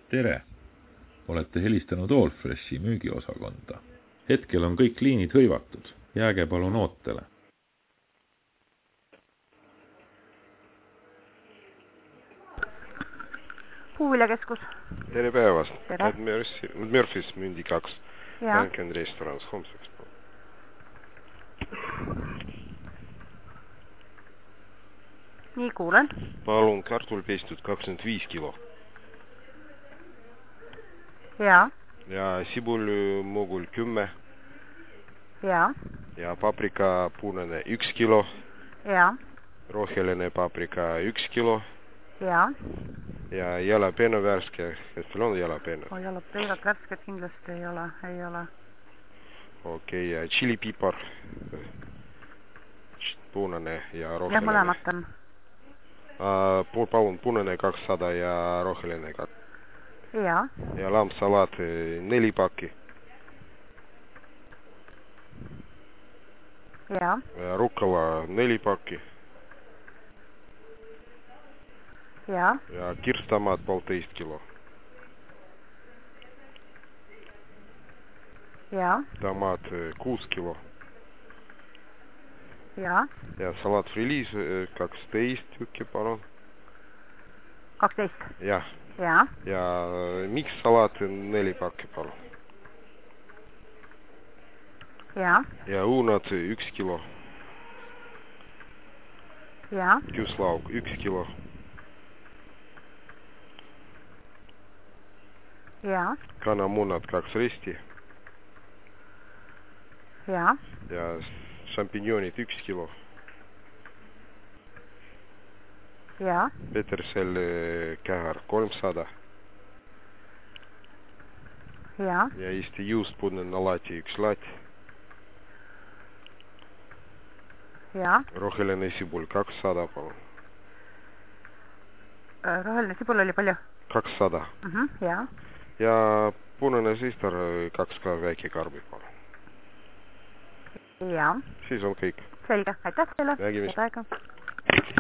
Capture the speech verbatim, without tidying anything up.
Tere! Olete helistanud Allfreshi müügiosakonda. Hetkel on kõik liinid hõivatud. Jääge palun ootele. Puuviljakeskus. Tere päevast. Tere. Murphys mündi kaks. Franken Restaurants homseks. Nii, kuulen. Palun kartulpeistud kakskümmend viis kilo. Ja. Ja sibul mogul kümme. Ja. Ja paprika punane üks kilo. Ja. Roheline paprika üks kilo. Ja. Ja jalapeeno värske. Kas teil on jalapeeno? Oh, jalapeeno värsket kindlasti ei ole. Ei ole. Okei, ja tšilipipar. Punane ja roheline. Jah, mõlemat on. Uh, palun punane kakssada ja roheline kaks. Ja. Ja lampsalat neli pakki. Ja. Ja rukkala neli pakki. Ja. Ja kirstomaat poolteist kilo. Ja. Tomaat kuus kilo. Ja. Ja salat friliis kaksteist tükki, palun. kaksteist? Jah. Ja. Ja mikssalat neli pakki, palun. Ja. Ja uunad üks kilo. Ja. Küüslauk üks kilo. Ja. Kanamunad kaks risti. Ja. Ja šampinjonid üks kilo. Ja. Petersel kähar kolmsada. Ja. Ja Eesti juustpunane lati üks lati. Ja. Roheline sibul kakssada, palun. Roheline sibul oli palju? kakssada. Uh -huh, ja. Ja punane sister kaks ka väike karbi, palun. Ja. Siis on kõik. Selge, aitäh teile. Nägemist. Aega.